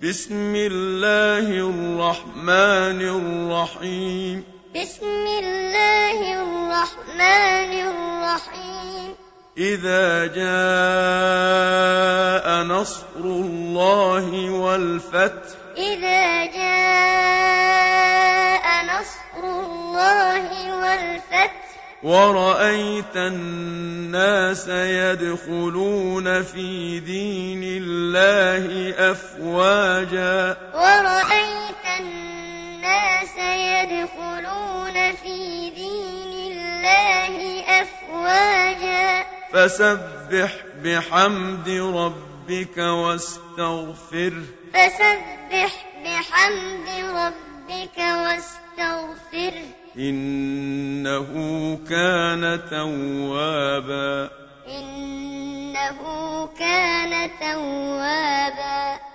بسم الله الرحمن الرحيم. بسم الله الرحمن الرحيم. إذا جاء نصر الله والفتح. إذا جاء نصر الله والفتح. ورأيت الناس يدخلون في دين الله أفواجا. ورأيت الناس يدخلون في دين الله أفواجا. فسبح بحمد ربك واستغفره. فسبح بحمد ربك واستغفره. إنه كان توابا. إنه كان توابا.